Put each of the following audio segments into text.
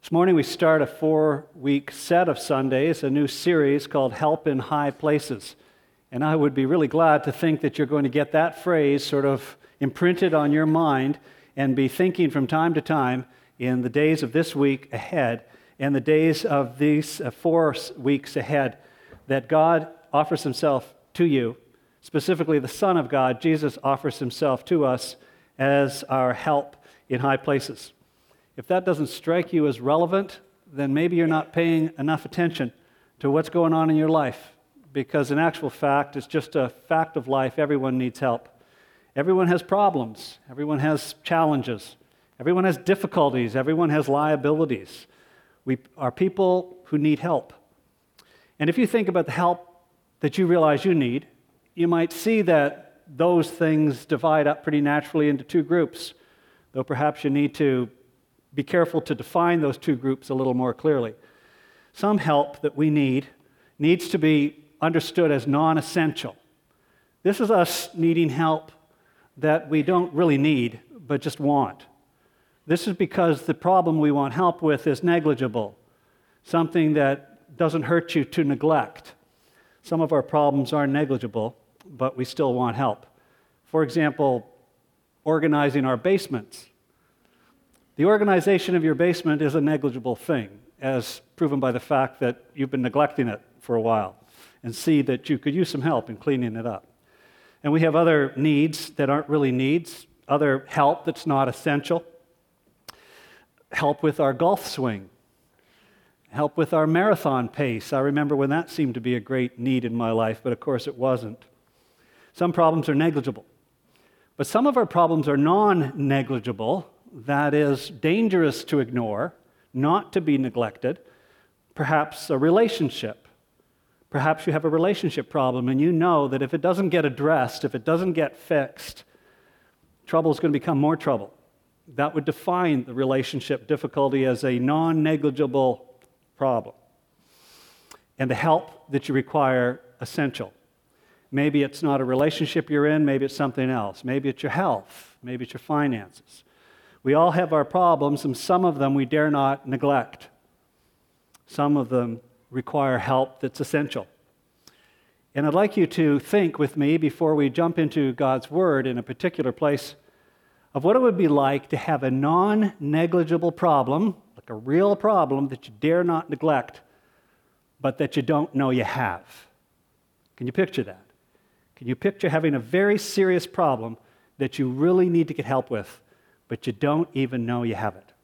This morning we start a 4-week set of Sundays, a new series called Help in High Places. And I would be really glad to think that you're going to get that phrase sort of imprinted on your mind and be thinking from time to time in the days of this week ahead and the days of these 4 weeks ahead that God offers himself to you, specifically the Son of God, Jesus offers himself to us as our help in high places. If that doesn't strike you as relevant, then maybe you're not paying enough attention to what's going on in your life, because in actual fact, it's just a fact of life. Everyone needs help. Everyone has problems. Everyone has challenges. Everyone has difficulties. Everyone has liabilities. We are people who need help. And if you think about the help that you realize you need, you might see that those things divide up pretty naturally into 2 groups, though perhaps you need to be careful to define those 2 groups a little more clearly. Some help that we need needs to be understood as non-essential. This is us needing help that we don't really need, but just want. This is because the problem we want help with is negligible, something that doesn't hurt you to neglect. Some of our problems are negligible, but we still want help. For example, organizing our basements. The organization of your basement is a negligible thing, as proven by the fact that you've been neglecting it for a while, and see that you could use some help in cleaning it up. And we have other needs that aren't really needs, other help that's not essential. Help with our golf swing. Help with our marathon pace. I remember when that seemed to be a great need in my life, but of course it wasn't. Some problems are negligible. But some of our problems are non-negligible, that is dangerous to ignore, not to be neglected. Perhaps a relationship. Perhaps you have a relationship problem and you know that if it doesn't get addressed, if it doesn't get fixed, trouble is going to become more trouble. That would define the relationship difficulty as a non-negligible problem. And the help that you require, essential. Maybe it's not a relationship you're in, maybe it's something else. Maybe it's your health, maybe it's your finances. We all have our problems, and some of them we dare not neglect. Some of them require help that's essential. And I'd like you to think with me before we jump into God's Word in a particular place of what it would be like to have a non-negligible problem, like a real problem that you dare not neglect, but that you don't know you have. Can you picture that? Can you picture having a very serious problem that you really need to get help with, but you don't even know you have it?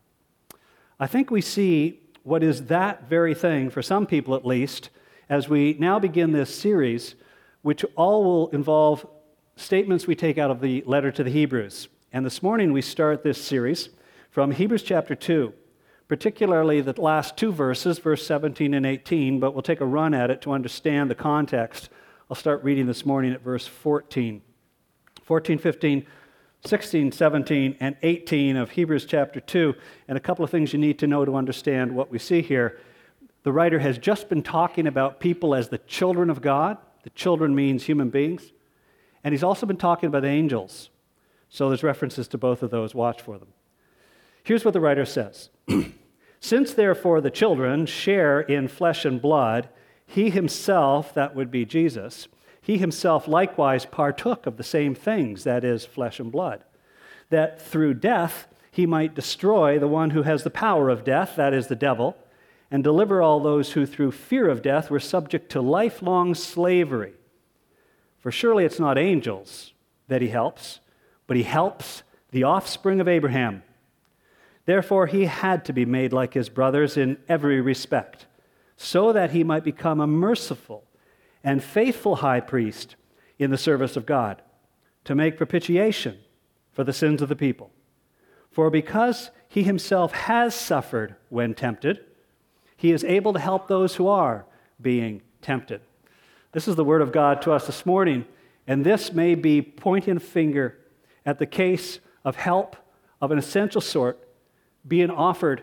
I think we see what is that very thing, for some people at least, as we now begin this series, which all will involve statements we take out of the letter to the Hebrews. And this morning we start this series from Hebrews chapter 2, particularly the last 2 verses, verse 17 and 18, but we'll take a run at it to understand the context. I'll start reading this morning at verse 14. 14, 15, 16, 17, and 18 of Hebrews chapter 2, and a couple of things you need to know to understand what we see here. The writer has just been talking about people as the children of God. The children means human beings. And he's also been talking about angels. So there's references to both of those. Watch for them. Here's what the writer says. Since therefore the children share in flesh and blood, he himself, that would be Jesus, he himself likewise partook of the same things, that is, flesh and blood, that through death he might destroy the one who has the power of death, that is, the devil, and deliver all those who through fear of death were subject to lifelong slavery. For surely it's not angels that he helps, but he helps the offspring of Abraham. Therefore he had to be made like his brothers in every respect, so that he might become a merciful and faithful high priest in the service of God, to make propitiation for the sins of the people. For because he himself has suffered when tempted, he is able to help those who are being tempted. This is the word of God to us this morning, and this may be pointing a finger at the case of help of an essential sort being offered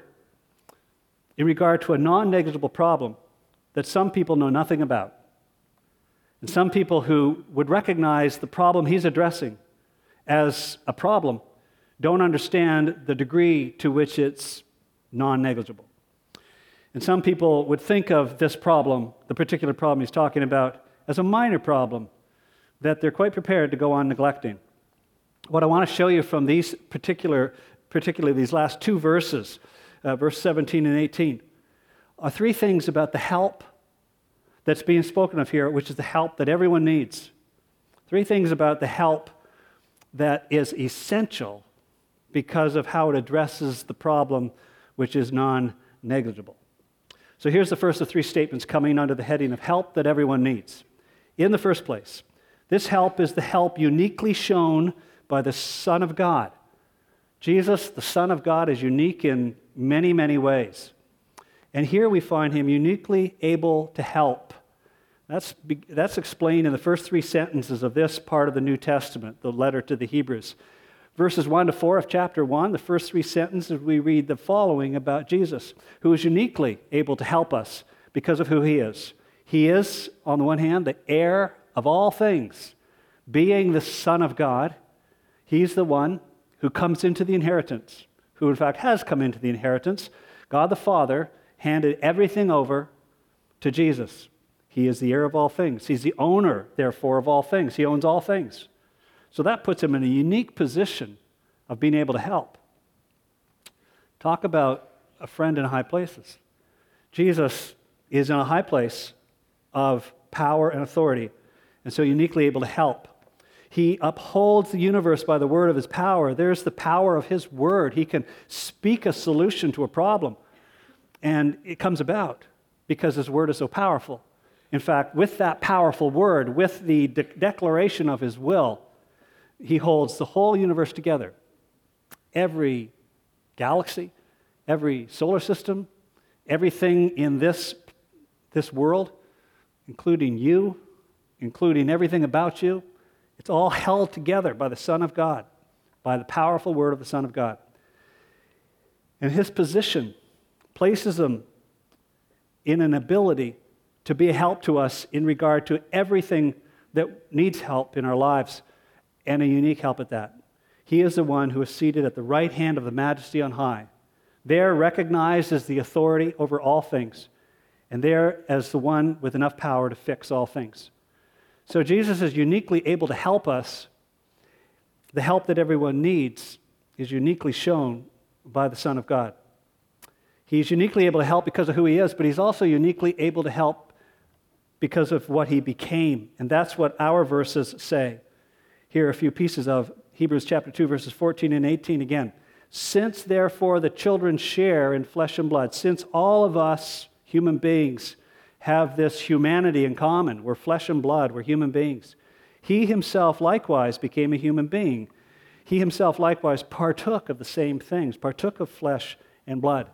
in regard to a non-negligible problem that some people know nothing about. And some people who would recognize the problem he's addressing as a problem don't understand the degree to which it's non-negligible. And some people would think of this problem, the particular problem he's talking about, as a minor problem that they're quite prepared to go on neglecting. What I want to show you from these particularly these last two verses, verse 17 and 18, are three things about the help that's being spoken of here, which is the help that everyone needs. Three things about the help that is essential because of how it addresses the problem, which is non-negligible. So here's the first of three statements coming under the heading of help that everyone needs. In the first place, this help is the help uniquely shown by the Son of God. Jesus, the Son of God, is unique in many, many ways. And here we find him uniquely able to help. That's explained in the first three sentences of this part of the New Testament, the letter to the Hebrews. Verses 1 to 4 of chapter 1, the first three sentences, we read the following about Jesus, who is uniquely able to help us because of who he is. He is, on the one hand, the heir of all things. Being the Son of God, he's the one who comes into the inheritance, who in fact has come into the inheritance. God the Father handed everything over to Jesus. He is the heir of all things. He's the owner, therefore, of all things. He owns all things. So that puts him in a unique position of being able to help. Talk about a friend in high places. Jesus is in a high place of power and authority, and so uniquely able to help. He upholds the universe by the word of his power. There's the power of his word. He can speak a solution to a problem, and it comes about because his word is so powerful. In fact, with that powerful word, with the declaration of his will, he holds the whole universe together. Every galaxy, every solar system, everything in this world, including you, including everything about you, it's all held together by the Son of God, by the powerful word of the Son of God. And his position places him in an ability to be a help to us in regard to everything that needs help in our lives, and a unique help at that. He is the one who is seated at the right hand of the Majesty on high, there recognized as the authority over all things, and there as the one with enough power to fix all things. So Jesus is uniquely able to help us. The help that everyone needs is uniquely shown by the Son of God. He's uniquely able to help because of who he is, but he's also uniquely able to help because of what he became. And that's what our verses say. Here are a few pieces of Hebrews chapter 2, verses 14 and 18 again. Since, therefore, the children share in flesh and blood, since all of us human beings have this humanity in common, we're flesh and blood, we're human beings, he himself likewise became a human being. He himself likewise partook of the same things, partook of flesh and blood.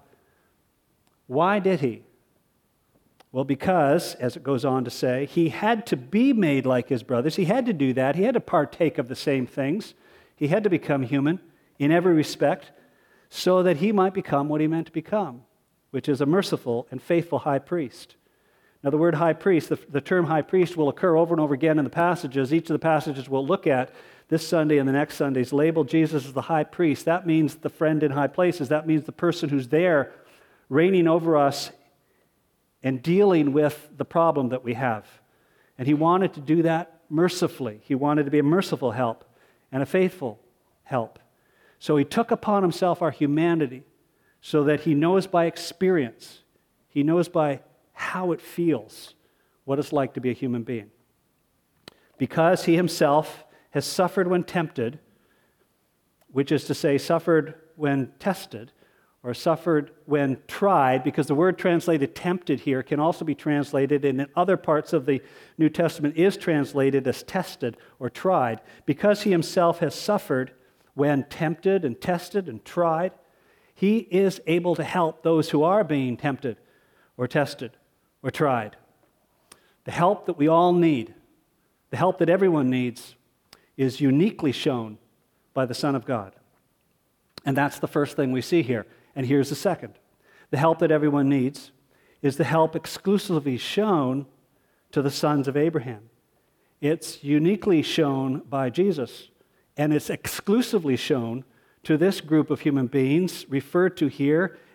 Why did he? Well, because, as it goes on to say, he had to be made like his brothers. He had to do that. He had to partake of the same things. He had to become human in every respect so that he might become what he meant to become, which is a merciful and faithful high priest. Now, the word high priest, the term high priest will occur over and over again in the passages. Each of the passages we'll look at this Sunday and the next Sunday is labeled Jesus as the high priest. That means the friend in high places. That means the person who's there reigning over us and dealing with the problem that we have. And he wanted to do that mercifully. He wanted to be a merciful help and a faithful help. So he took upon himself our humanity so that he knows by experience, he knows by how it feels, what it's like to be a human being. Because he himself has suffered when tempted, which is to say, suffered when tested, or suffered when tried, because the word translated tempted here can also be translated, and in other parts of the New Testament is translated as tested or tried. Because he himself has suffered when tempted and tested and tried, he is able to help those who are being tempted or tested or tried. The help that we all need, the help that everyone needs, is uniquely shown by the Son of God. And that's the first thing we see here. And here's the second. The help that everyone needs is the help exclusively shown to the sons of Abraham. It's uniquely shown by Jesus, and it's exclusively shown to this group of human beings referred to here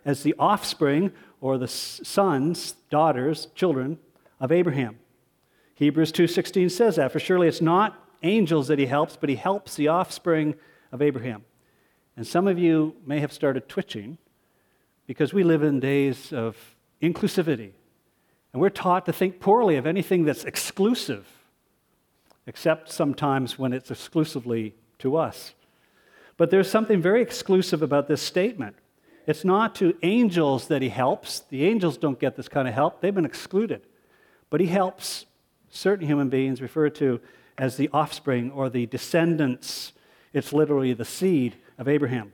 as the offspring or the sons, daughters, children of Abraham. Hebrews 2:16 says that, for surely it's not angels that he helps, but he helps the offspring of Abraham. And some of you may have started twitching because we live in days of inclusivity. And we're taught to think poorly of anything that's exclusive, except sometimes when it's exclusively to us. But there's something very exclusive about this statement. It's not to angels that he helps. The angels don't get this kind of help. They've been excluded. But he helps certain human beings referred to as the offspring or the descendants. It's literally the seed of Abraham.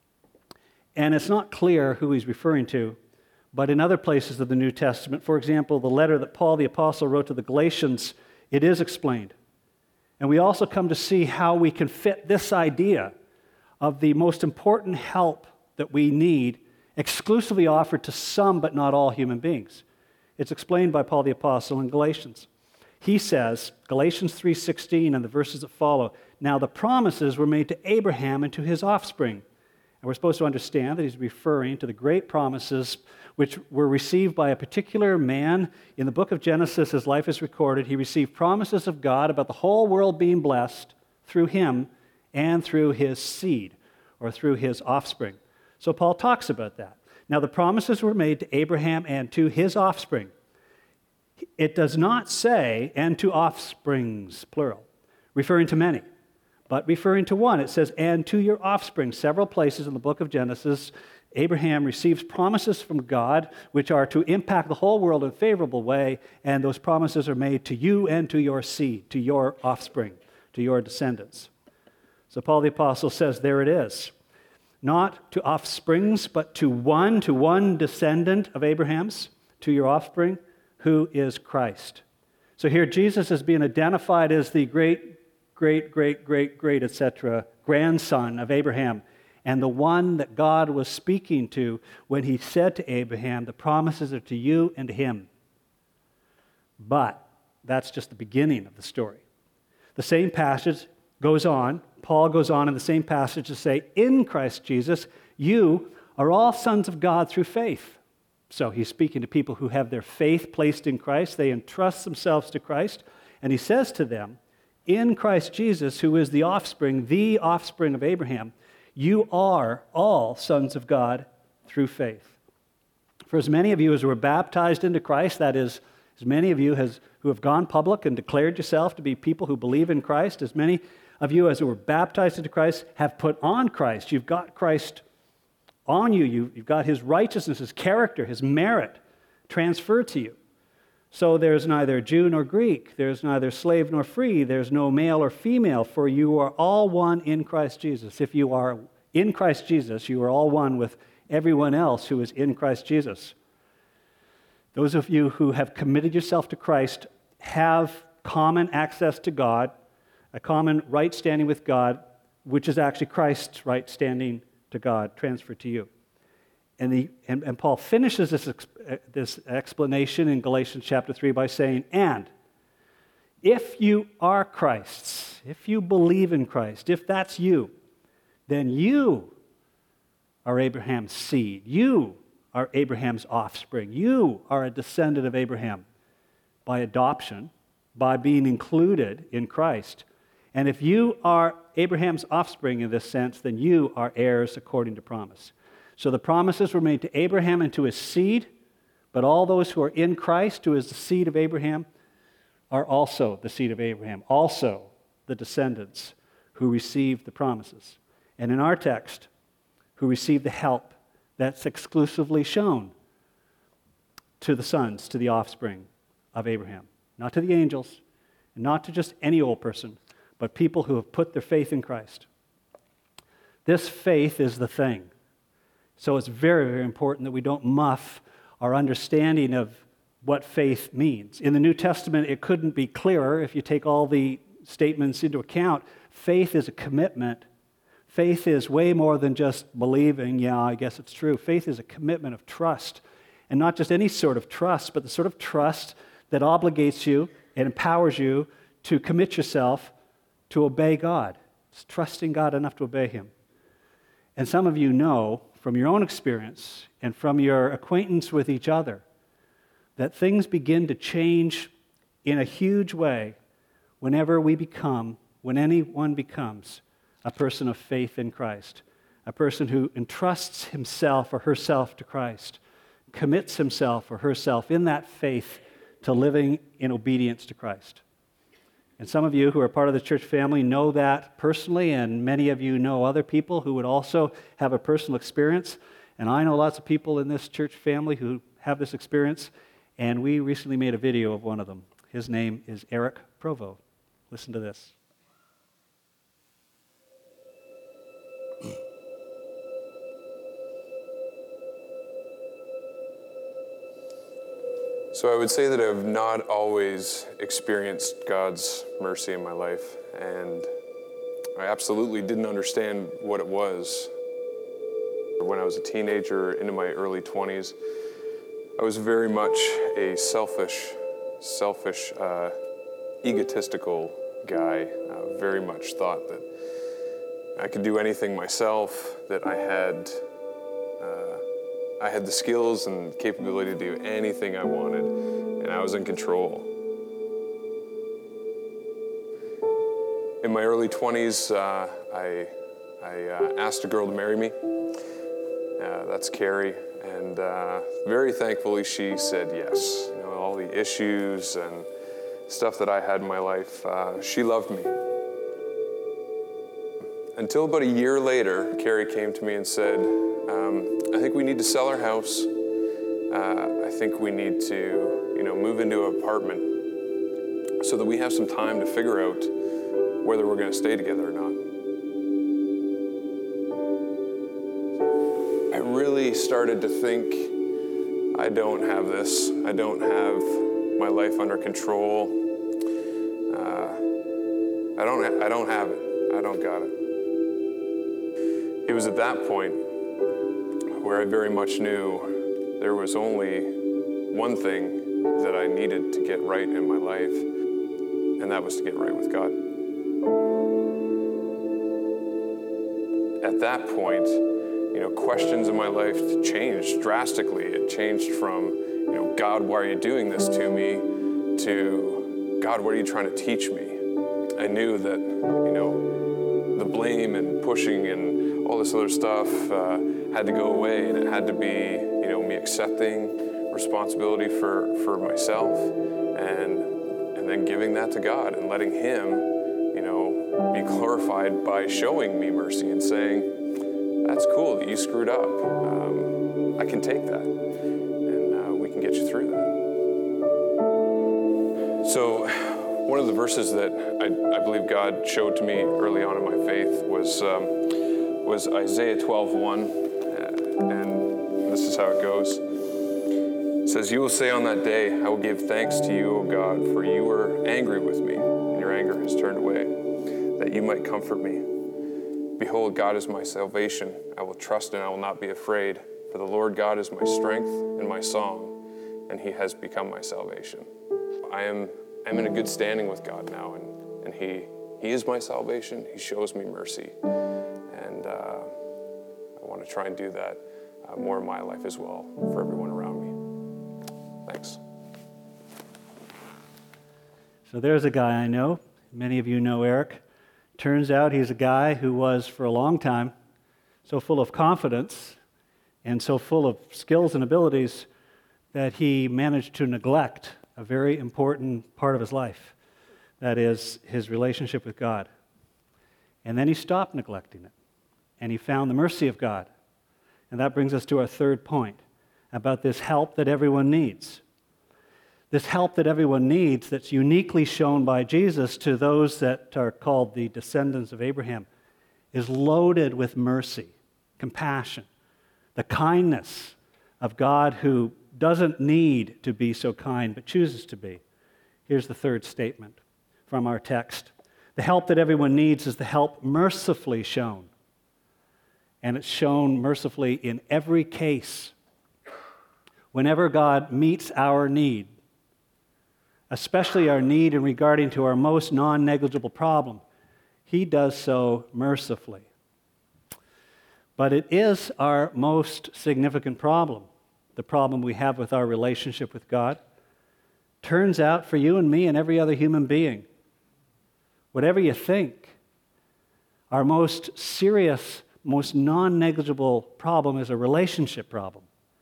And it's not clear who he's referring to, but in other places of the New Testament, for example, the letter that Paul the Apostle wrote to the Galatians, it is explained. And we also come to see how we can fit this idea of the most important help that we need exclusively offered to some but not all human beings. It's explained by Paul the Apostle in Galatians. He says, Galatians 3:16 and the verses that follow, now the promises were made to Abraham and to his offspring. And we're supposed to understand that he's referring to the great promises which were received by a particular man. In the book of Genesis, his life is recorded. He received promises of God about the whole world being blessed through him and through his seed, or through his offspring. So Paul talks about that. Now the promises were made to Abraham and to his offspring. It does not say, and to offsprings, plural, referring to many, but referring to one. It says, and to your offspring. Several places in the book of Genesis, Abraham receives promises from God which are to impact the whole world in a favorable way, and those promises are made to you and to your seed, to your offspring, to your descendants. So Paul the Apostle says, there it is. Not to offsprings, but to one descendant of Abraham's, to your offspring, who is Christ. So here Jesus is being identified as the great, etc., grandson of Abraham, and the one that God was speaking to when he said to Abraham, the promises are to you and to him. But that's just the beginning of the story. The same passage goes on, Paul goes on in the same passage to say, in Christ Jesus, you are all sons of God through faith. So he's speaking to people who have their faith placed in Christ. They entrust themselves to Christ. And he says to them, in Christ Jesus, who is the offspring of Abraham, you are all sons of God through faith. For as many of you as were baptized into Christ, that is, as many of you who have gone public and declared yourself to be people who believe in Christ, as many of you as were baptized into Christ have put on Christ. You've got Christ on you. You've got his righteousness, his character, his merit transferred to you. So there's neither Jew nor Greek. There's neither slave nor free. There's no male or female, for you are all one in Christ Jesus. If you are in Christ Jesus, you are all one with everyone else who is in Christ Jesus. Those of you who have committed yourself to Christ have common access to God, a common right standing with God, which is actually Christ's right standing to God transferred to you. And Paul finishes this explanation in Galatians chapter 3 by saying, and if you are Christ's, if you believe in Christ, if that's you, then you are Abraham's seed. You are Abraham's offspring. You are a descendant of Abraham by adoption, by being included in Christ. And if you are Abraham's offspring in this sense, then you are heirs according to promise. So the promises were made to Abraham and to his seed, but all those who are in Christ, who is the seed of Abraham, are also the seed of Abraham, also the descendants who received the promises. And in our text, who received the help that's exclusively shown to the sons, to the offspring of Abraham. Not to the angels, and not to just any old person, but people who have put their faith in Christ. This faith is the thing. So it's very, very important that we don't muff our understanding of what faith means. In the New Testament, it couldn't be clearer if you take all the statements into account. Faith is a commitment. Faith is way more than just believing, yeah, I guess it's true. Faith is a commitment of trust. And not just any sort of trust, but the sort of trust that obligates you and empowers you to commit yourself to obey God. It's trusting God enough to obey him. And some of you know from your own experience and from your acquaintance with each other that things begin to change in a huge way when anyone becomes a person of faith in Christ, a person who entrusts himself or herself to Christ, commits himself or herself in that faith to living in obedience to Christ. And some of you who are part of the church family know that personally, and many of you know other people who would also have a personal experience. And I know lots of people in this church family who have this experience, and we recently made a video of one of them. His name is Eric Provo. Listen to this. So I would say that I've not always experienced God's mercy in my life, and I absolutely didn't understand what it was. When I was a teenager into my early 20s, I was very much a selfish, egotistical guy. I very much thought that I could do anything myself, that I had the skills and capability to do anything I wanted, and I was in control. In my early 20s, I asked a girl to marry me. That's Carrie, and very thankfully she said yes. You know, all the issues and stuff that I had in my life, she loved me. Until about a year later, Carrie came to me and said, I think we need to sell our house. I think we need to, move into an apartment so that we have some time to figure out whether we're going to stay together or not. I really started to think, I don't have this. I don't have my life under control. I don't have it. I don't got it. It was at that point where I very much knew there was only one thing that I needed to get right in my life, and that was to get right with God. At that point, questions in my life changed drastically. It changed from, God, why are you doing this to me, to, God, what are you trying to teach me? I knew that, the blame and pushing and all this other stuff had to go away, and it had to be, me accepting responsibility for myself and then giving that to God and letting Him, be glorified by showing me mercy and saying, that's cool that you screwed up. I can take that, and we can get you through that. So one of the verses that I believe God showed to me early on in my faith was Isaiah 12:1, and this is how it goes. It says, "You will say on that day, I will give thanks to you, O God, for you were angry with me, and your anger has turned away, that you might comfort me. Behold, God is my salvation. I will trust and I will not be afraid. For the Lord God is my strength and my song, and He has become my salvation." I'm in a good standing with God now, and He is my salvation. He shows me mercy, and I want to try and do that more in my life as well for everyone around me. Thanks. So there's a guy I know. Many of you know Eric. Turns out he's a guy who was, for a long time, so full of confidence and so full of skills and abilities that he managed to neglect a very important part of his life. That is, his relationship with God. And then he stopped neglecting it, and he found the mercy of God. And that brings us to our third point about this help that everyone needs. This help that everyone needs that's uniquely shown by Jesus to those that are called the descendants of Abraham is loaded with mercy, compassion, the kindness of God who doesn't need to be so kind but chooses to be. Here's the third statement from our text. The help that everyone needs is the help mercifully shown. And it's shown mercifully in every case. Whenever God meets our need, especially our need in regarding to our most non-negligible problem, He does so mercifully. But it is our most significant problem, the problem we have with our relationship with God. Turns out for you and me and every other human being, whatever you think, our most serious, most non-negligible problem is a relationship problem.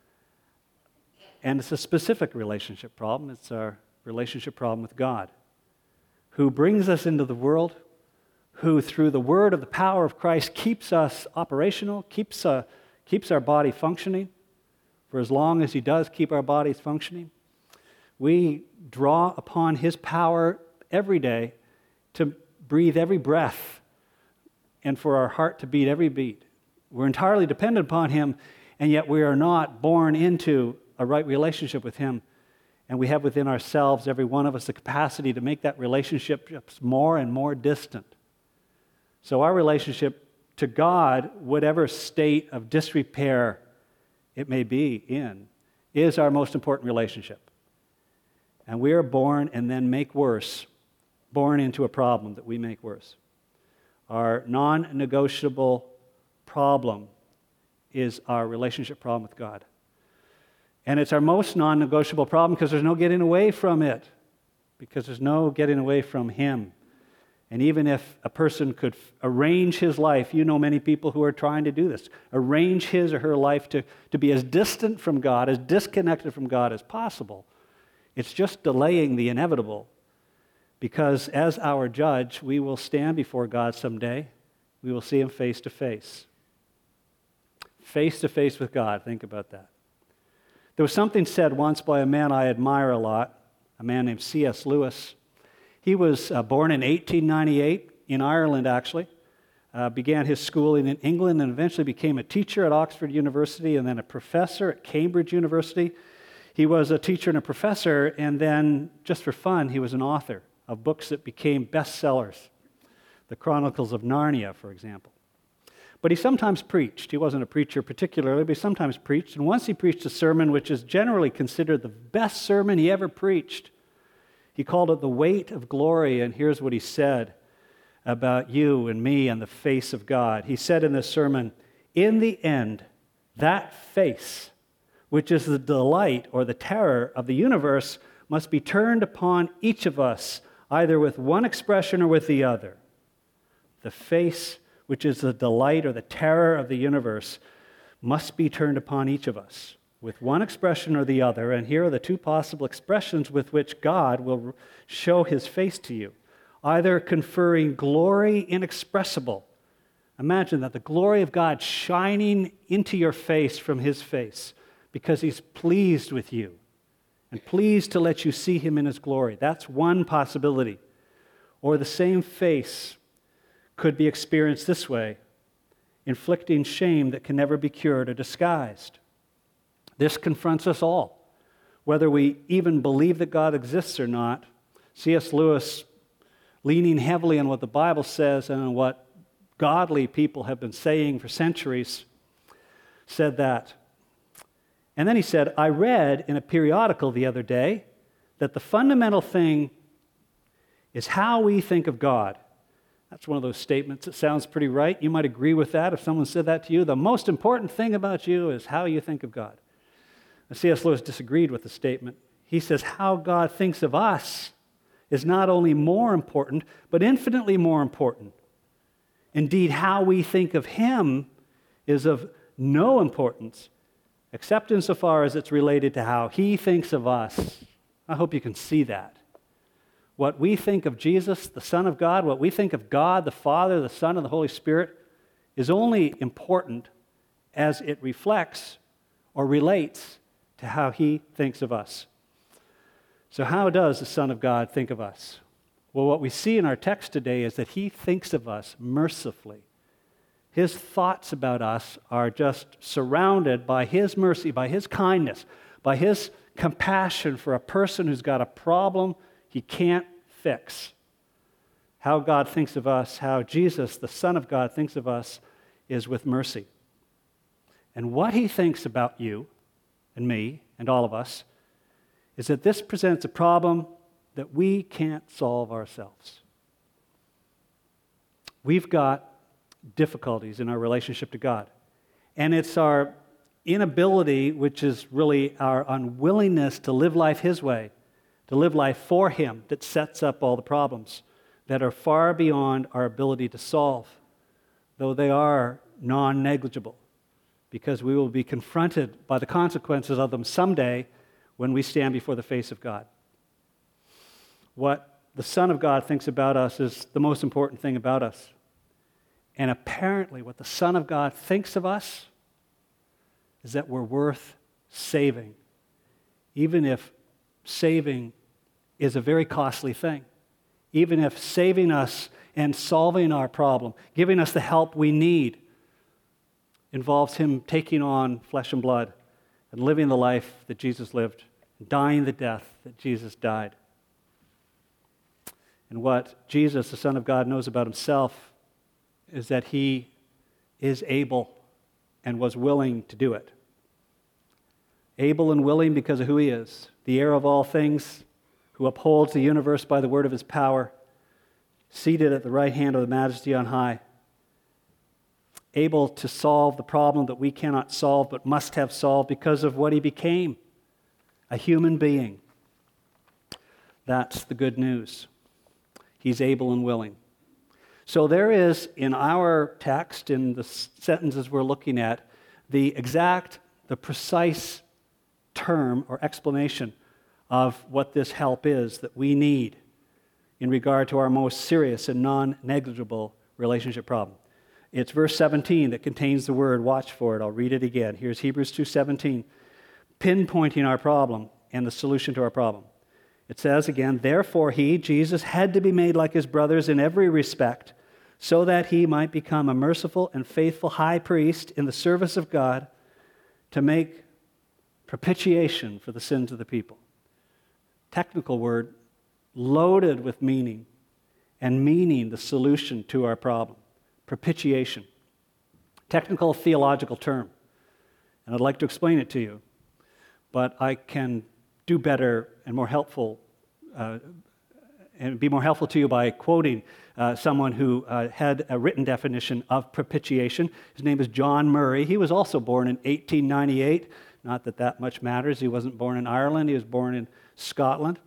And it's a specific relationship problem. It's our relationship problem with God, who brings us into the world, who through the word of the power of Christ keeps us operational, keeps our body functioning. For as long as he does keep our bodies functioning, we draw upon his power every day to breathe every breath and for our heart to beat every beat. We're entirely dependent upon him, and yet we are not born into a right relationship with him. And we have within ourselves, every one of us, the capacity to make that relationship more and more distant. So our relationship to God, whatever state of disrepair it may be in, is our most important relationship. And we are born and then make worse, born into a problem that we make worse. Our non-negotiable problem is our relationship problem with God. And it's our most non-negotiable problem because there's no getting away from it, because there's no getting away from him. And even if a person could arrange his life, you know many people who are trying to do this, arrange his or her life to be as distant from God, as disconnected from God as possible, it's just delaying the inevitable. Because as our judge, we will stand before God someday. We will see him face to face. Face to face with God. Think about that. There was something said once by a man I admire a lot, a man named C.S. Lewis. He was born in 1898 in Ireland, actually. Began his schooling in England and eventually became a teacher at Oxford University and then a professor at Cambridge University. He was a teacher and a professor, and then, just for fun, he was an author of books that became bestsellers. The Chronicles of Narnia, for example. But he sometimes preached. He wasn't a preacher particularly, but he sometimes preached. And once he preached a sermon which is generally considered the best sermon he ever preached. He called it The Weight of Glory, and here's what he said about you and me and the face of God. He said in this sermon, "In the end, that face, which is the delight or the terror of the universe, must be turned upon each of us, either with one expression or with the other. The face, which is the delight or the terror of the universe, must be turned upon each of us with one expression or the other. And here are the two possible expressions with which God will show his face to you. Either conferring glory inexpressible. Imagine that, the glory of God shining into your face from his face because he's pleased with you and pleased to let you see him in his glory. That's one possibility. Or the same face could be experienced this way, inflicting shame that can never be cured or disguised. This confronts us all, whether we even believe that God exists or not. C.S. Lewis, leaning heavily on what the Bible says and on what godly people have been saying for centuries, said that. And then he said, I read in a periodical the other day that the fundamental thing is how we think of God. That's one of those statements that sounds pretty right. You might agree with that if someone said that to you. The most important thing about you is how you think of God. C.S. Lewis disagreed with the statement. He says how God thinks of us is not only more important, but infinitely more important. Indeed, how we think of him is of no importance, except insofar as it's related to how he thinks of us. I hope you can see that. What we think of Jesus, the Son of God, what we think of God, the Father, the Son, and the Holy Spirit, is only important as it reflects or relates to how he thinks of us. So how does the Son of God think of us? Well, what we see in our text today is that he thinks of us mercifully. His thoughts about us are just surrounded by his mercy, by his kindness, by his compassion for a person who's got a problem he can't fix. How God thinks of us, how Jesus, the Son of God, thinks of us is with mercy. And what he thinks about you and me and all of us is that this presents a problem that we can't solve ourselves. We've got difficulties in our relationship to God. And it's our inability, which is really our unwillingness to live life His way, to live life for Him, that sets up all the problems that are far beyond our ability to solve, though they are non-negligible, because we will be confronted by the consequences of them someday when we stand before the face of God. What the Son of God thinks about us is the most important thing about us. And apparently what the Son of God thinks of us is that we're worth saving, even if saving is a very costly thing. Even if saving us and solving our problem, giving us the help we need, involves Him taking on flesh and blood and living the life that Jesus lived, dying the death that Jesus died. And what Jesus, the Son of God, knows about Himself is that He is able and was willing to do it. Able and willing because of who He is, the heir of all things, who upholds the universe by the word of His power, seated at the right hand of the Majesty on high, able to solve the problem that we cannot solve but must have solved because of what He became, a human being. That's the good news. He's able and willing. So there is, in our text, in the sentences we're looking at, the precise term or explanation of what this help is that we need in regard to our most serious and non-negligible relationship problem. It's verse 17 that contains the word. Watch for it. I'll read it again. Here's Hebrews 2:17, pinpointing our problem and the solution to our problem. It says again, therefore He, Jesus, had to be made like His brothers in every respect, so that He might become a merciful and faithful high priest in the service of God to make propitiation for the sins of the people. Technical word, loaded with meaning, and meaning the solution to our problem. Propitiation. Technical theological term. And I'd like to explain it to you, but I can do better and more helpful, and be more helpful to you by quoting someone who had a written definition of propitiation. His name is John Murray. He was also born in 1898. Not that that much matters. He wasn't born in Ireland. He was born in Scotland.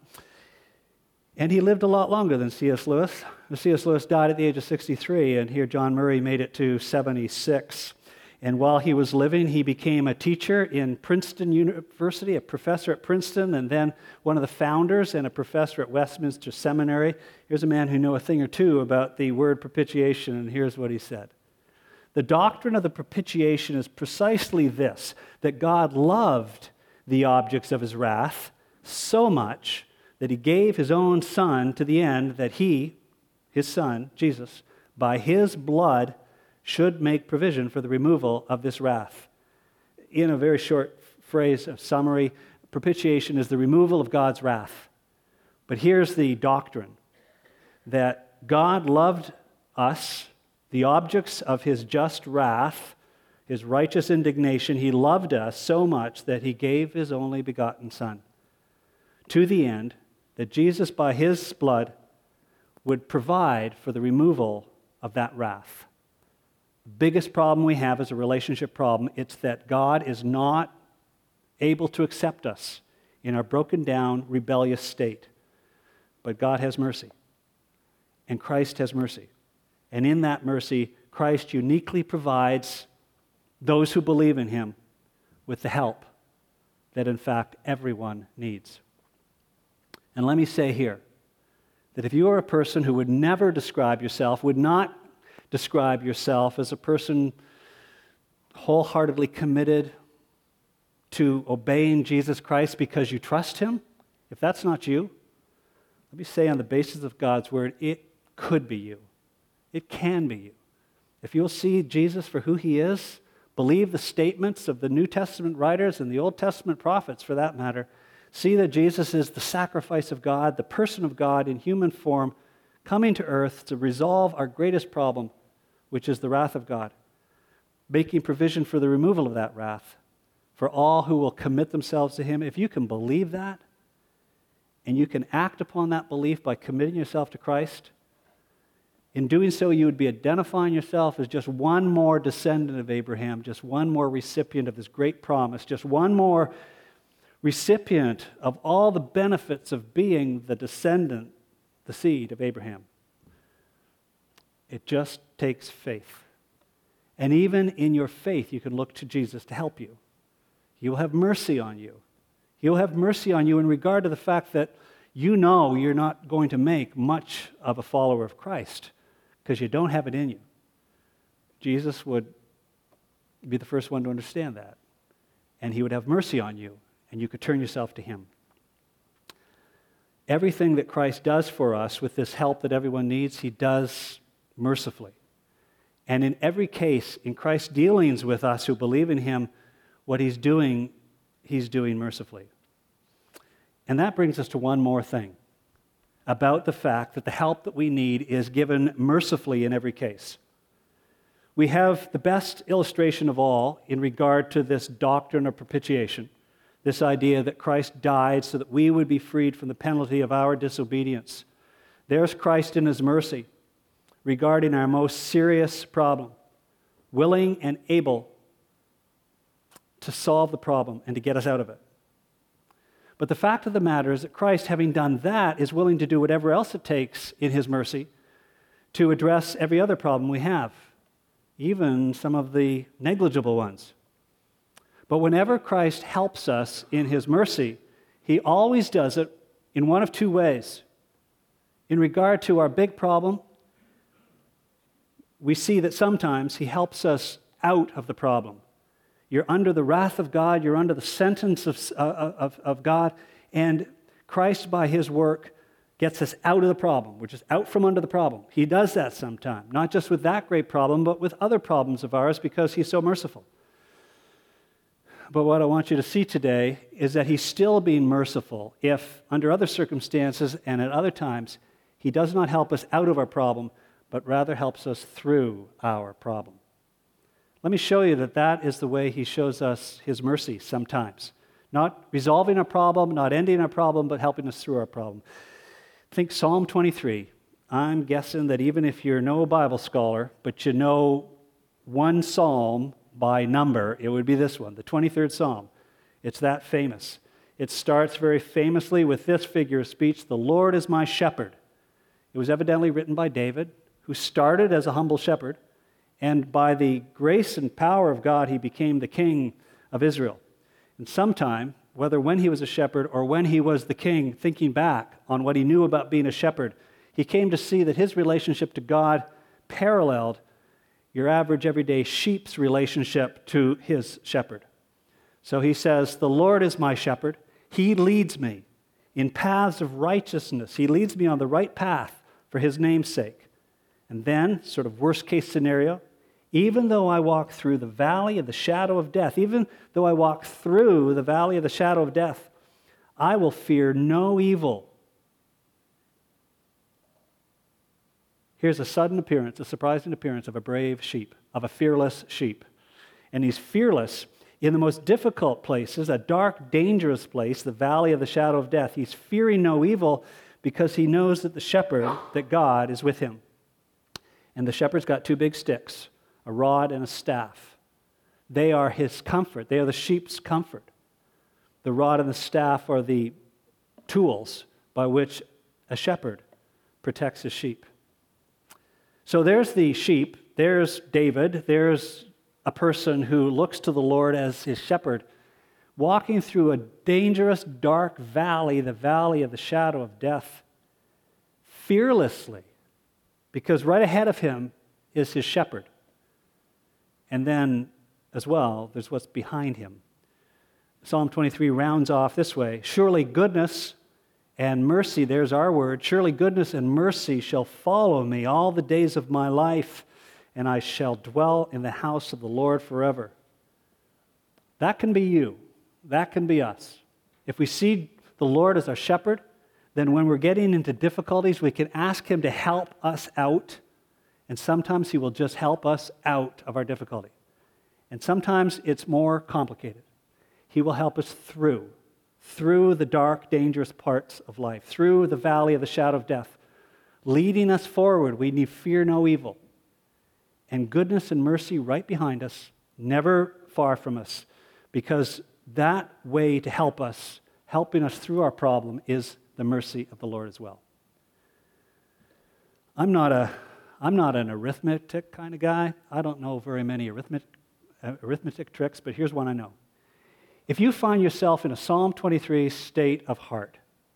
And he lived a lot longer than C.S. Lewis. C.S. Lewis died at the age of 63, and here John Murray made it to 76. And while he was living, he became a teacher in Princeton University, a professor at Princeton, and then one of the founders and a professor at Westminster Seminary. Here's a man who knew a thing or two about the word propitiation, and here's what he said. The doctrine of the propitiation is precisely this, that God loved the objects of His wrath so much that He gave His own Son to the end that He, His Son, Jesus, by His blood should make provision for the removal of this wrath. In a very short phrase of summary, propitiation is the removal of God's wrath. But here's the doctrine, that God loved us, the objects of His just wrath, His righteous indignation. He loved us so much that He gave His only begotten Son, to the end that Jesus, by His blood, would provide for the removal of that wrath. The biggest problem we have is a relationship problem. It's that God is not able to accept us in our broken down, rebellious state. But God has mercy, and Christ has mercy. And in that mercy, Christ uniquely provides those who believe in Him with the help that, in fact, everyone needs. And let me say here that if you are a person who would never describe yourself, would not describe yourself as a person wholeheartedly committed to obeying Jesus Christ because you trust Him, if that's not you, let me say on the basis of God's word, it could be you. It can be you. If you'll see Jesus for who He is, believe the statements of the New Testament writers and the Old Testament prophets for that matter, see that Jesus is the sacrifice of God, the person of God in human form, coming to earth to resolve our greatest problem, which is the wrath of God, making provision for the removal of that wrath for all who will commit themselves to Him. If you can believe that, and you can act upon that belief by committing yourself to Christ, In doing so, you would be identifying yourself as just one more descendant of Abraham, just one more recipient of this great promise, just one more recipient of all the benefits of being the descendant, the seed of Abraham. It just takes faith. And even in your faith, you can look to Jesus to help you. He will have mercy on you. He will have mercy on you in regard to the fact that you know you're not going to make much of a follower of Christ because you don't have it in you. Jesus would be the first one to understand that. And he would have mercy on you, and you could turn yourself to him. Everything that Christ does for us with this help that everyone needs, he does mercifully. And in every case, in Christ's dealings with us who believe in him, what he's doing mercifully. And that brings us to one more thing about the fact that the help that we need is given mercifully in every case. We have the best illustration of all in regard to this doctrine of propitiation, this idea that Christ died so that we would be freed from the penalty of our disobedience. There's Christ in his mercy regarding our most serious problem, willing and able to solve the problem and to get us out of it. But the fact of the matter is that Christ, having done that, is willing to do whatever else it takes in his mercy to address every other problem we have, even some of the negligible ones. But whenever Christ helps us in his mercy, he always does it in one of two ways. In regard to our big problem, we see that sometimes he helps us out of the problem. You're under the wrath of God, you're under the sentence of God, and Christ, by his work, gets us out of the problem. We're just out from under the problem. He does that sometime, not just with that great problem, but with other problems of ours because he's so merciful. But what I want you to see today is that he's still being merciful if, under other circumstances and at other times, he does not help us out of our problem, but rather helps us through our problem. Let me show you that that is the way he shows us his mercy sometimes. Not resolving a problem, not ending a problem, but helping us through our problem. Think Psalm 23. I'm guessing that even if you're no Bible scholar, but you know one psalm by number, it would be this one, the 23rd Psalm. It's that famous. It starts very famously with this figure of speech, "The Lord is my shepherd." It was evidently written by David, who started as a humble shepherd, and by the grace and power of God, he became the king of Israel. And sometime, whether when he was a shepherd or when he was the king, thinking back on what he knew about being a shepherd, he came to see that his relationship to God paralleled your average everyday sheep's relationship to his shepherd. So he says, "The Lord is my shepherd. He leads me in paths of righteousness. He leads me on the right path for his name's sake." And then, sort of worst case scenario, even though I walk through the valley of the shadow of death, even though I walk through the valley of the shadow of death, I will fear no evil. Here's a sudden appearance, a surprising appearance of a brave sheep, of a fearless sheep. And he's fearless in the most difficult places, a dark, dangerous place, the valley of the shadow of death. He's fearing no evil because he knows that the shepherd, that God, is with him. And the shepherd's got two big sticks, a rod and a staff. They are his comfort. They are the sheep's comfort. The rod and the staff are the tools by which a shepherd protects his sheep. So there's the sheep, there's David, there's a person who looks to the Lord as his shepherd, walking through a dangerous, dark valley, the valley of the shadow of death, fearlessly, because right ahead of him is his shepherd. And then, as well, there's what's behind him. Psalm 23 rounds off this way, "Surely goodness and mercy," there's our word, "surely goodness and mercy shall follow me all the days of my life, and I shall dwell in the house of the Lord forever." That can be you. That can be us. If we see the Lord as our shepherd, then when we're getting into difficulties, we can ask him to help us out. And sometimes he will just help us out of our difficulty. And sometimes it's more complicated. He will help us through the dark, dangerous parts of life, through the valley of the shadow of death, leading us forward. We need fear no evil. And goodness and mercy right behind us, never far from us, because that way to help us, helping us through our problem, is the mercy of the Lord as well. I'm not an arithmetic kind of guy. I don't know very many arithmetic tricks, but here's one I know. If you find yourself in a Psalm 23 state of heart,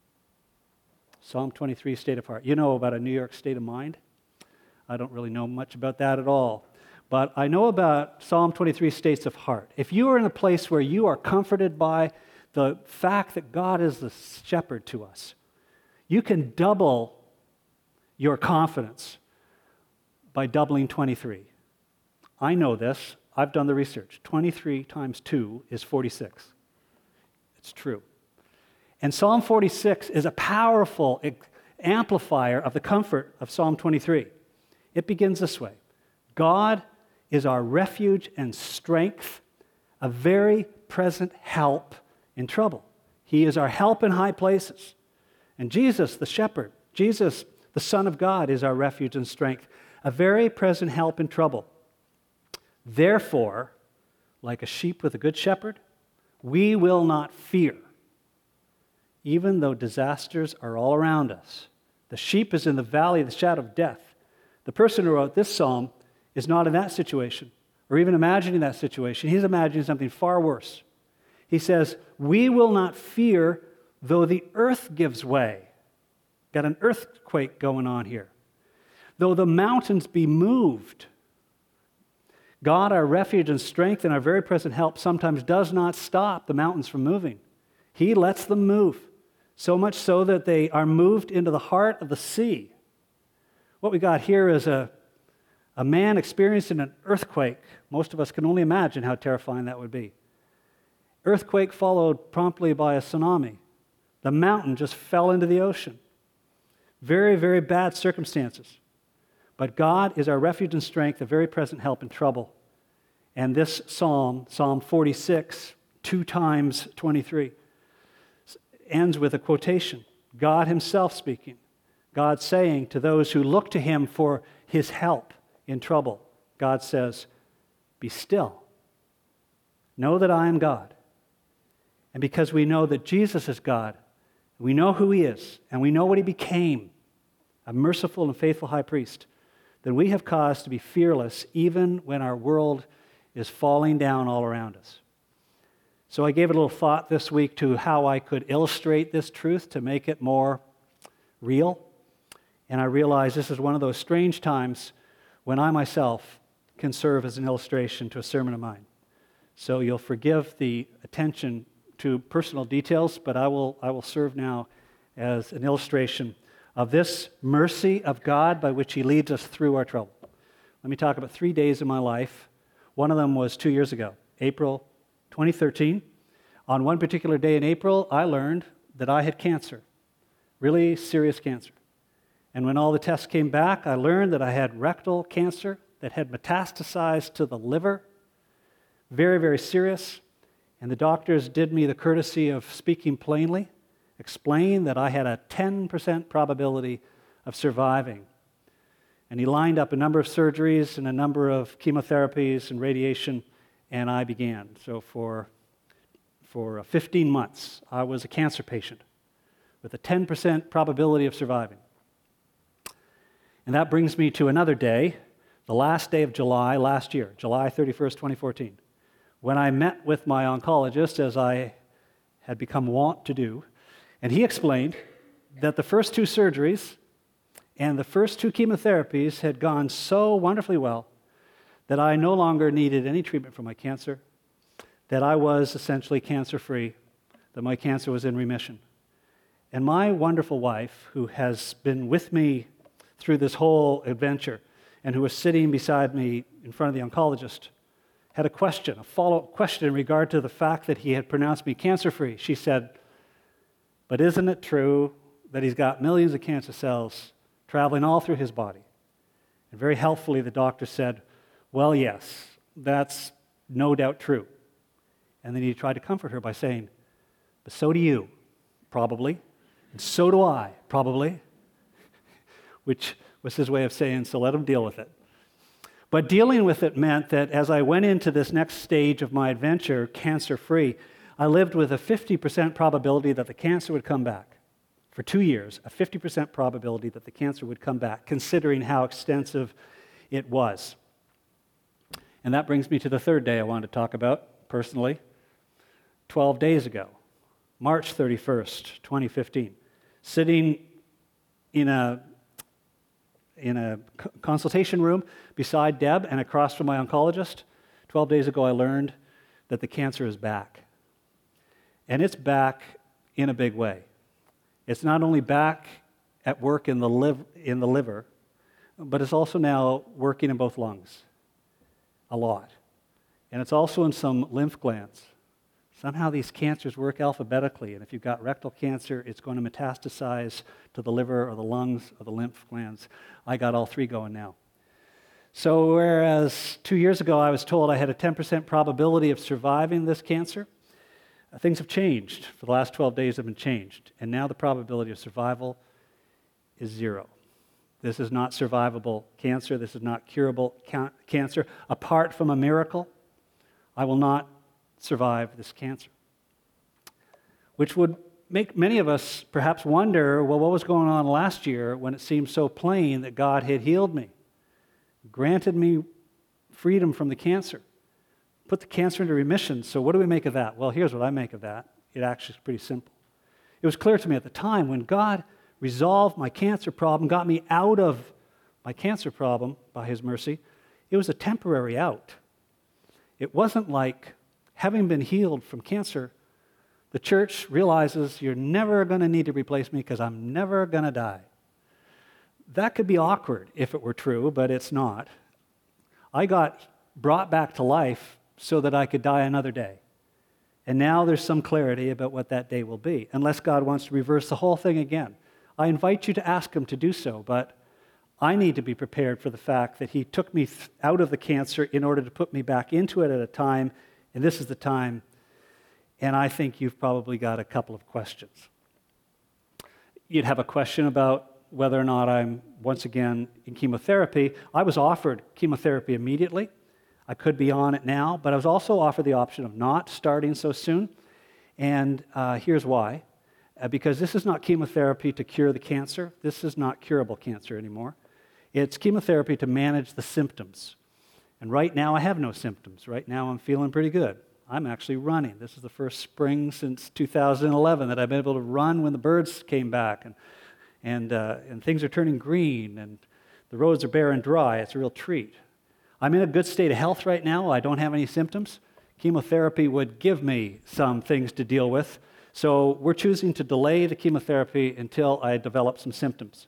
Psalm 23 state of heart, you know about a New York state of mind? I don't really know much about that at all. But I know about Psalm 23 states of heart. If you are in a place where you are comforted by the fact that God is the shepherd to us, you can double your confidence by doubling 23. I know this. I've done the research. 23 times 2 is 46. It's true. And Psalm 46 is a powerful amplifier of the comfort of Psalm 23. It begins this way. God is our refuge and strength, a very present help in trouble. He is our help in high places. And Jesus, the shepherd, Jesus, the Son of God, is our refuge and strength, a very present help in trouble. Therefore, like a sheep with a good shepherd, we will not fear, even though disasters are all around us. The sheep is in the valley of the shadow of death. The person who wrote this psalm is not in that situation, or even imagining that situation. He's imagining something far worse. He says, we will not fear though the earth gives way. Got an earthquake going on here. Though the mountains be moved. God, our refuge and strength and our very present help, sometimes does not stop the mountains from moving. He lets them move, so much so that they are moved into the heart of the sea. What we got here is a man experiencing an earthquake. Most of us can only imagine how terrifying that would be. Earthquake followed promptly by a tsunami. The mountain just fell into the ocean. Very, very bad circumstances. But God is our refuge and strength, a very present help in trouble. And this psalm, Psalm 46, 2 times 23, ends with a quotation. God himself speaking. God saying to those who look to him for his help in trouble, God says, be still. Know that I am God. And because we know that Jesus is God, we know who he is, and we know what he became, a merciful and faithful high priest, then we have cause to be fearless even when our world is falling down all around us. So I gave it a little thought this week to how I could illustrate this truth to make it more real. And I realized this is one of those strange times when I myself can serve as an illustration to a sermon of mine. So you'll forgive the attention to personal details, but I will serve now as an illustration of this mercy of God by which he leads us through our trouble. Let me talk about 3 days in my life. One of them was 2 years ago, April 2013. On one particular day in April, I learned that I had cancer, really serious cancer. And when all the tests came back, I learned that I had rectal cancer that had metastasized to the liver, very, very serious. And the doctors did me the courtesy of speaking plainly, explained that I had a 10% probability of surviving. And he lined up a number of surgeries and a number of chemotherapies and radiation, and I began. So for 15 months, I was a cancer patient with a 10% probability of surviving. And that brings me to another day, the last day of July last year, July 31st, 2014, when I met with my oncologist, as I had become wont to do, and he explained that the first 2 surgeries and the first 2 chemotherapies had gone so wonderfully well that I no longer needed any treatment for my cancer, that I was essentially cancer-free, that my cancer was in remission. And my wonderful wife, who has been with me through this whole adventure and who was sitting beside me in front of the oncologist, had a follow-up question in regard to the fact that he had pronounced me cancer-free. She said, but isn't it true that he's got millions of cancer cells traveling all through his body? And very helpfully, the doctor said, well, yes, that's no doubt true. And then he tried to comfort her by saying, but so do you, probably, and so do I, probably. which was his way of saying, so let him deal with it. But dealing with it meant that as I went into this next stage of my adventure, cancer-free, I lived with a 50% probability that the cancer would come back. For 2 years, a 50% probability that the cancer would come back, considering how extensive it was. And that brings me to the third day I wanted to talk about, personally. 12 days ago, March 31st, 2015, sitting in a consultation room beside Deb and across from my oncologist, 12 days ago I learned that the cancer is back. And it's back in a big way. It's not only back at work in the liver, but it's also now working in both lungs, a lot. And it's also in some lymph glands. Somehow these cancers work alphabetically, and if you've got rectal cancer, it's going to metastasize to the liver or the lungs or the lymph glands. I got all three going now. So whereas 2 years ago I was told I had a 10% probability of surviving this cancer, things have changed. For the last 12 days have been changed, and now the probability of survival is 0. This is not survivable cancer. This is not curable cancer. Apart from a miracle, I will not survive this cancer. Which would make many of us perhaps wonder, well, what was going on last year when it seemed so plain that God had healed me, granted me freedom from the cancer, put the cancer into remission. So what do we make of that? Well, here's what I make of that. It actually is pretty simple. It was clear to me at the time when God resolved my cancer problem, got me out of my cancer problem by His mercy, it was a temporary out. It wasn't like, having been healed from cancer, the church realizes you're never going to need to replace me because I'm never going to die. That could be awkward if it were true, but it's not. I got brought back to life so that I could die another day. And now there's some clarity about what that day will be, unless God wants to reverse the whole thing again. I invite you to ask Him to do so, but I need to be prepared for the fact that He took me out of the cancer in order to put me back into it at a time, and this is the time, and I think you've probably got a couple of questions. You'd have a question about whether or not I'm once again in chemotherapy. I was offered chemotherapy immediately. I could be on it now, but I was also offered the option of not starting so soon, and here's why. Because this is not chemotherapy to cure the cancer. This is not curable cancer anymore. It's chemotherapy to manage the symptoms. And right now I have no symptoms. Right now I'm feeling pretty good. I'm actually running. This is the first spring since 2011 that I've been able to run when the birds came back, and things are turning green, and the roads are bare and dry. It's a real treat. I'm in a good state of health right now. I don't have any symptoms. Chemotherapy would give me some things to deal with. So we're choosing to delay the chemotherapy until I develop some symptoms.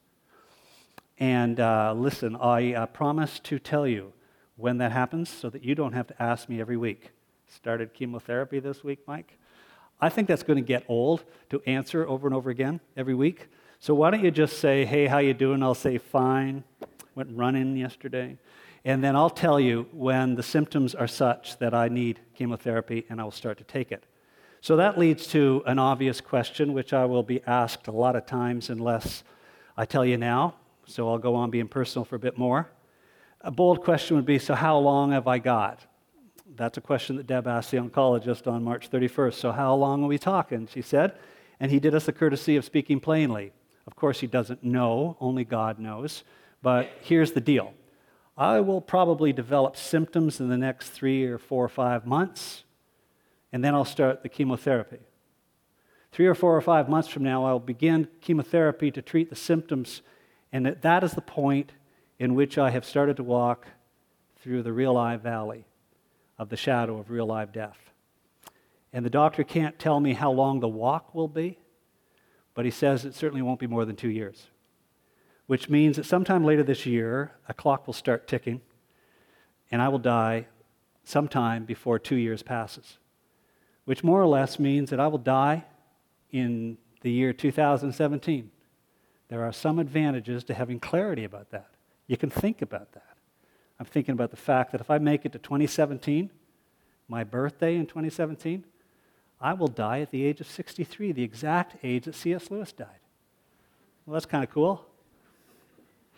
And listen, I promise to tell you when that happens so that you don't have to ask me every week. Started chemotherapy this week, Mike? I think that's going to get old to answer over and over again every week. So why don't you just say, hey, how you doing? I'll say, fine. Went running yesterday. And then I'll tell you when the symptoms are such that I need chemotherapy, and I will start to take it. So that leads to an obvious question, which I will be asked a lot of times unless I tell you now. So I'll go on being personal for a bit more. A bold question would be, so how long have I got? That's a question that Deb asked the oncologist on March 31st. So how long are we talking? She said. And he did us the courtesy of speaking plainly. Of course, he doesn't know. Only God knows. But here's the deal. I will probably develop symptoms in the next 3 or 4 or 5 months, and then I'll start the chemotherapy. 3 or 4 or 5 months from now, I'll begin chemotherapy to treat the symptoms, and that is the point in which I have started to walk through the real live valley of the shadow of real live death. And the doctor can't tell me how long the walk will be, but he says it certainly won't be more than 2 years, which means that sometime later this year, a clock will start ticking, and I will die sometime before 2 years passes, which more or less means that I will die in the year 2017. There are some advantages to having clarity about that. You can think about that. I'm thinking about the fact that if I make it to 2017, my birthday in 2017, I will die at the age of 63, the exact age that C.S. Lewis died. Well, that's kind of cool.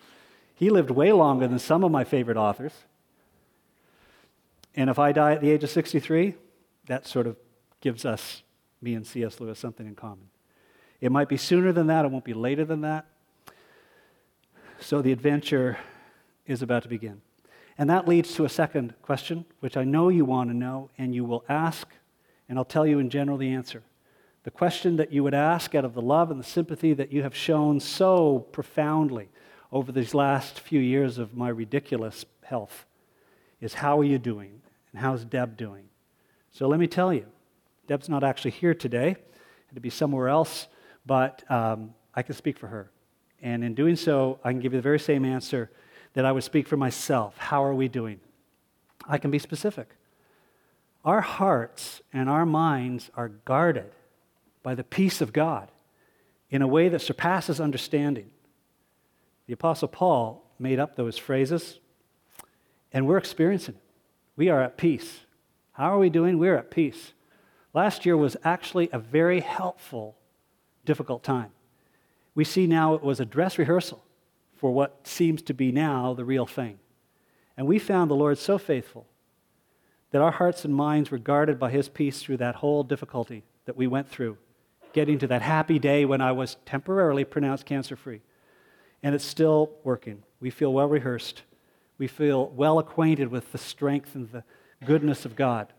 He lived way longer than some of my favorite authors. And if I die at the age of 63, that sort of gives us, me and C.S. Lewis, something in common. It might be sooner than that, it won't be later than that. So the adventure is about to begin. And that leads to a second question, which I know you want to know, and you will ask, and I'll tell you in general the answer. The question that you would ask out of the love and the sympathy that you have shown so profoundly over these last few years of my ridiculous health is, how are you doing? And how's Deb doing? So let me tell you, Deb's not actually here today. It'd be somewhere else, but I can speak for her. And in doing so, I can give you the very same answer that I would speak for myself. How are we doing? I can be specific. Our hearts and our minds are guarded by the peace of God in a way that surpasses understanding. The Apostle Paul made up those phrases, and we're experiencing it. We are at peace. How are we doing? We're at peace. Last year was actually a very helpful, difficult time. We see now it was a dress rehearsal for what seems to be now the real thing. And we found the Lord so faithful that our hearts and minds were guarded by His peace through that whole difficulty that we went through, getting to that happy day when I was temporarily pronounced cancer-free. And it's still working. We feel well rehearsed. We feel well acquainted with the strength and the goodness of God.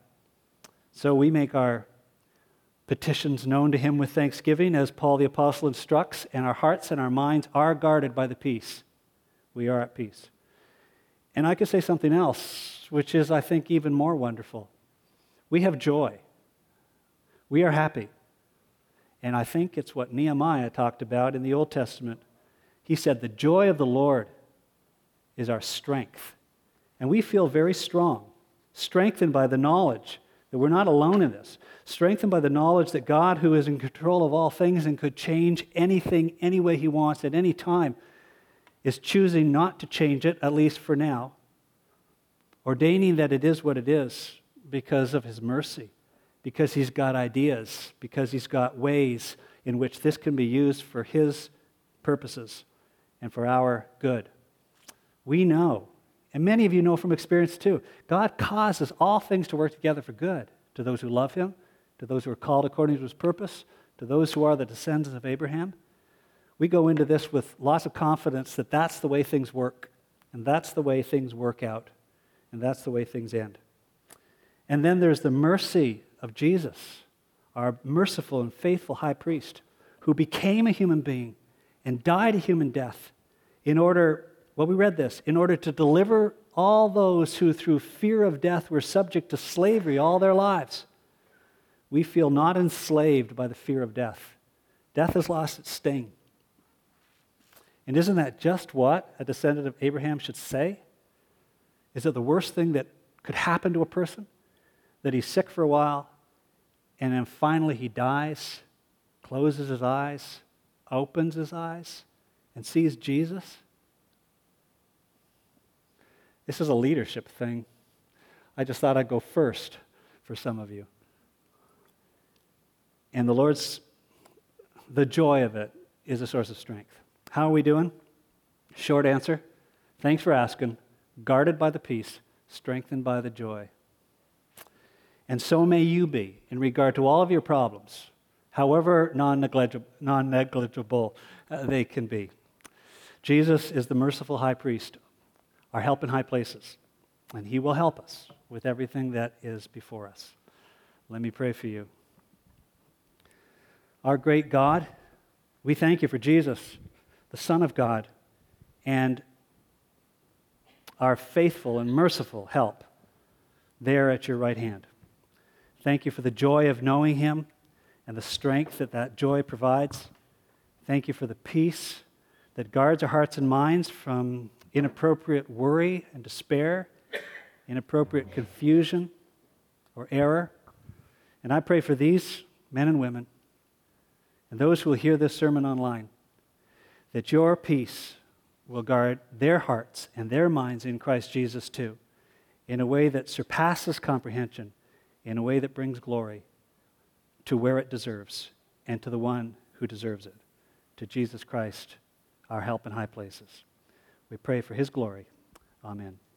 So we make our petitions known to Him with thanksgiving, as Paul the Apostle instructs, and our hearts and our minds are guarded by the peace. We are at peace. And I could say something else, which is, I think, even more wonderful. We have joy. We are happy. And I think it's what Nehemiah talked about in the Old Testament. He said, the joy of the Lord is our strength. And we feel very strong, strengthened by the knowledge that we're not alone in this, strengthened by the knowledge that God, who is in control of all things and could change anything any way He wants at any time, is choosing not to change it, at least for now, ordaining that it is what it is because of His mercy, because He's got ideas, because He's got ways in which this can be used for His purposes and for our good. We know, and many of you know from experience too, God causes all things to work together for good to those who love Him, to those who are called according to His purpose, to those who are the descendants of Abraham. We go into this with lots of confidence that that's the way things work, and that's the way things work out, and that's the way things end. And then there's the mercy of Jesus, our merciful and faithful high priest, who became a human being and died a human death in order, well, we read this, in order to deliver all those who through fear of death were subject to slavery all their lives. We feel not enslaved by the fear of death. Death has lost its sting. And isn't that just what a descendant of Abraham should say? Is it the worst thing that could happen to a person? That he's sick for a while, and then finally he dies, closes his eyes, opens his eyes, and sees Jesus? This is a leadership thing. I just thought I'd go first for some of you. And the joy of it is a source of strength. How are we doing? Short answer, thanks for asking. Guarded by the peace, strengthened by the joy. And so may you be in regard to all of your problems, however non-negligible they can be. Jesus is the merciful high priest, our help in high places, and He will help us with everything that is before us. Let me pray for you. Our great God, we thank You for Jesus, the Son of God, and our faithful and merciful help there at Your right hand. Thank You for the joy of knowing Him and the strength that that joy provides. Thank You for the peace that guards our hearts and minds from inappropriate worry and despair, inappropriate confusion or error. And I pray for these men and women and those who will hear this sermon online, that Your peace will guard their hearts and their minds in Christ Jesus too, in a way that surpasses comprehension, in a way that brings glory to where it deserves and to the one who deserves it, to Jesus Christ, our help in high places. We pray for his glory. Amen.